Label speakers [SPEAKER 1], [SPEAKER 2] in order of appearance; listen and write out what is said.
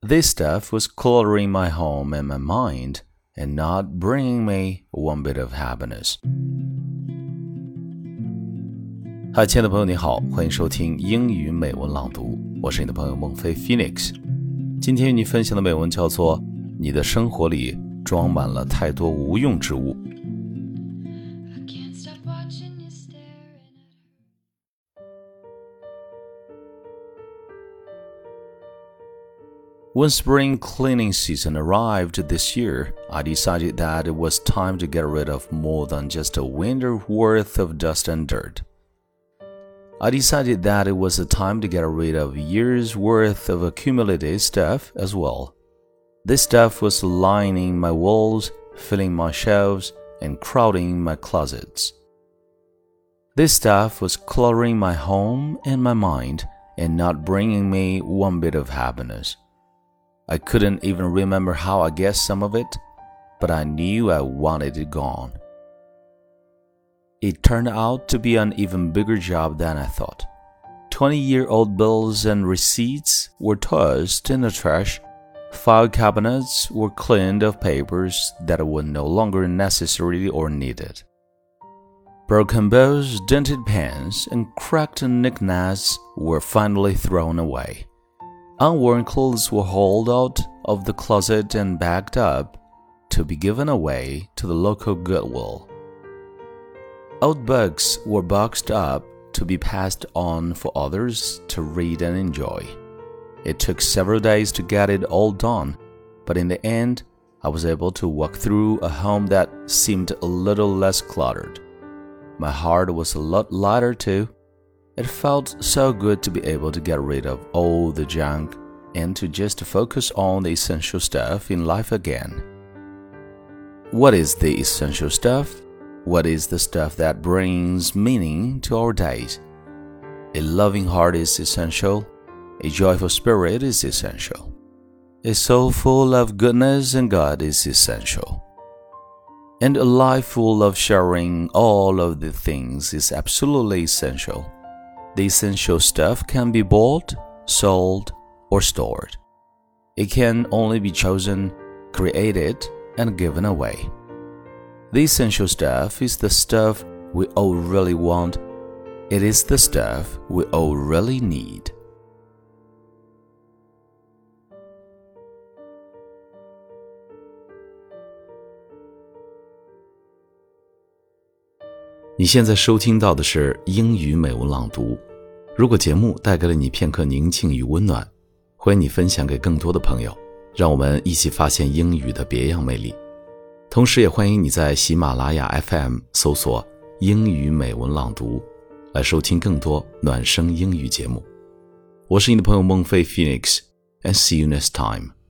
[SPEAKER 1] This stuff was cluttering my home and my mind and not bringing me one bit of happiness. 嗨，亲爱的朋友你好，欢迎收听英语美文朗读，我是你的朋友孟非 Phoenix。今天与你分享的美文叫做你的生活里装满了太多无用之物。When spring cleaning season arrived this year, I decided that it was time to get rid of more than just a winter worth of dust and dirt. I decided that it was a time to get rid of years worth of accumulated stuff as well. This stuff was lining my walls, filling my shelves, and crowding my closets. This stuff was cluttering my home and my mind and not bringing me one bit of happiness.I couldn't even remember how I guessed some of it, but I knew I wanted it gone. It turned out to be an even bigger job than I thought. 20-year-old bills and receipts were tossed in the trash. File cabinets were cleaned of papers that were no longer necessary or needed. Broken bowls, dented pens, and cracked knickknacks were finally thrown away.Unworn clothes were hauled out of the closet and bagged up to be given away to the local Goodwill. Old books were boxed up to be passed on for others to read and enjoy. It took several days to get it all done, but in the end, I was able to walk through a home that seemed a little less cluttered. My heart was a lot lighter too.It felt so good to be able to get rid of all the junk and to just focus on the essential stuff in life again. What is the essential stuff? What is the stuff that brings meaning to our days? A loving heart is essential. A joyful spirit is essential. A soul full of goodness and God is essential. And a life full of sharing all of the things is absolutely essential.The essential stuff can be bought, sold, or stored. It can only be chosen, created, and given away. The essential stuff is the stuff we all really want. It is the stuff we all really need. 你现在收听到的是英语美文朗读。如果节目带给了你片刻宁静与温暖，欢迎你分享给更多的朋友，让我们一起发现英语的别样魅力。同时也欢迎你在喜马拉雅 FM 搜索英语美文朗读，来收听更多暖声英语节目。我是你的朋友孟非 Phoenix, and see you next time.